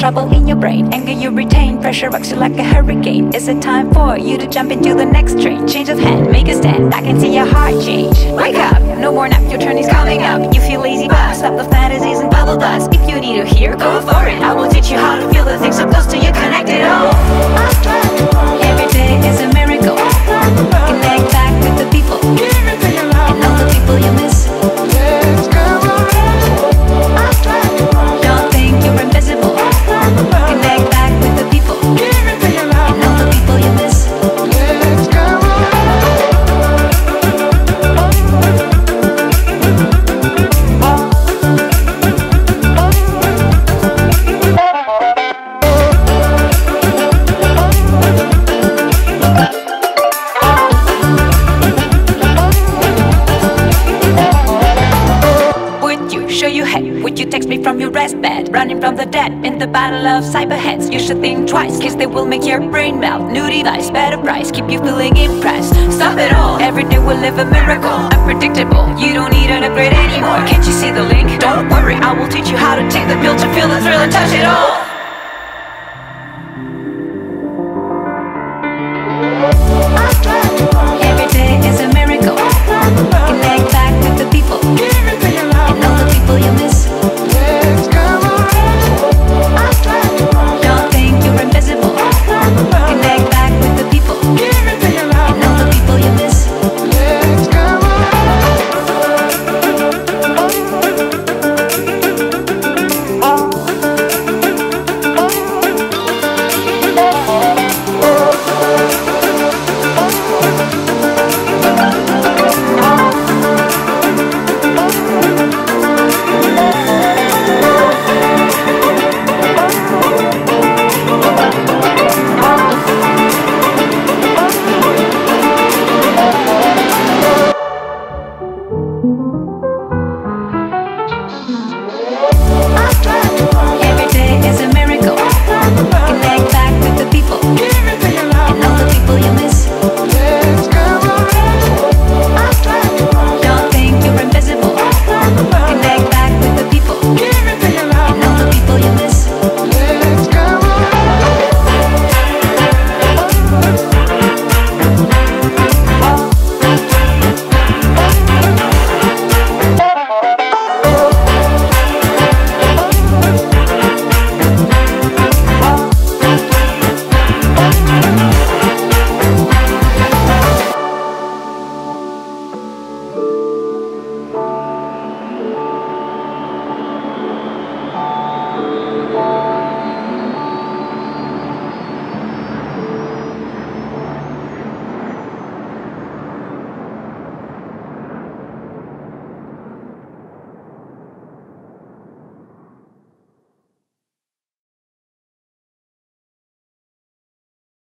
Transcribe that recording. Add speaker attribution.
Speaker 1: trouble in your brain. Anger you retain, pressure rocks you like a hurricane. Is it time for you to jump into the next train? Change of hand, make a stand, I can see your heart change. Wake up, no more nap, your turn is coming up. You feel lazy but stop the fantasies and bubble dust. If you need to hear, go for it. I will teach you how to feel the things so close to you, connected all. Every day is a miracle. Connect back with the people and all the people you miss. Don't think you're invisible. Connect back with the people and all the people you miss. Would you text me from your rest bed? Running from the dead in the battle of cyberheads. You should think twice, cause they will make your brain melt. New device, better price, keep you feeling impressed. Stop it all, every day we'll live a miracle. Unpredictable, you don't need an upgrade anymore. Can't you see the link? Don't worry, I will teach you how to take the pill to feel the thrill and touch it all. Every day is a miracle. Connect back with the people and all the people you miss. Don't think you're invisible. Connect back with the people and all the people you miss. Every day is a miracle. Connect back with the people and all the people you miss. Don't think you're invisible. Connect back with the people and all the people you miss.